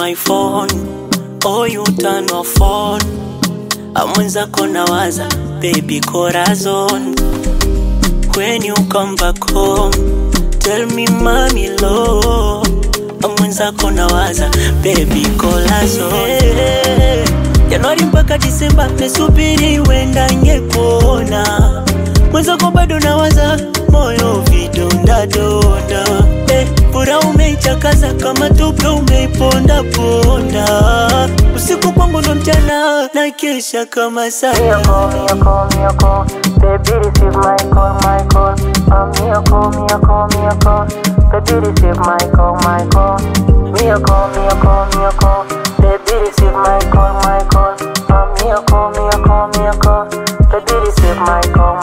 my phone, oh you turn off phone. Amwenza kona waza, baby corazon. When you come back home, tell me mommy love. Amwenza kona waza, baby corazon. Januari mpaka Disemba, nesubiri wenda ngekuona. Mwenza ko bado nawaza, moyo vidonda donda. Pura umeichakaza kama tupe umeiponda ponda. Usiku kwangu ndo mchana na kesha kama sana. Miyako, baby receive my call. Miyako, baby receive my call. Miyako, baby receive my call. Miyako, baby receive my call.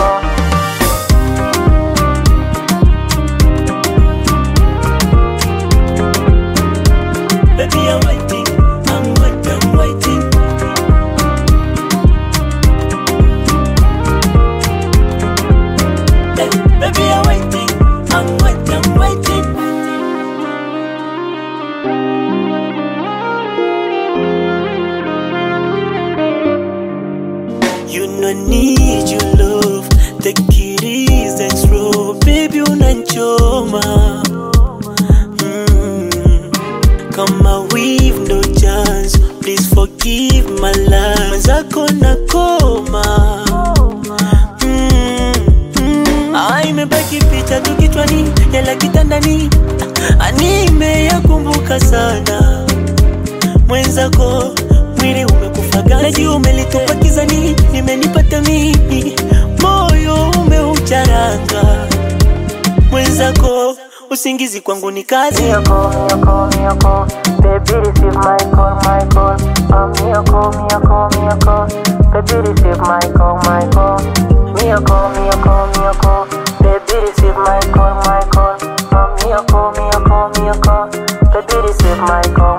Baby, I'm waiting. Baby, I'm waiting. You no need your love. The kid is and slow. Baby, unanchoma. Kama we've no chance, please forgive my love. Mazako na koma. Imebaki picha tu kichwani, yala kitandani. Anime ya kumbuka sana. Mwenzako, mwili umekufa gazi. Najua umelitupa kizani, nimenipata mimi. Moyo umeucharanga. Mwenzako, usingizi kwangu ni kazi. Miyako, baby receive my call. Miyako, baby receive my call. Miyako, baby receive my call. Miyako, baby receive my call.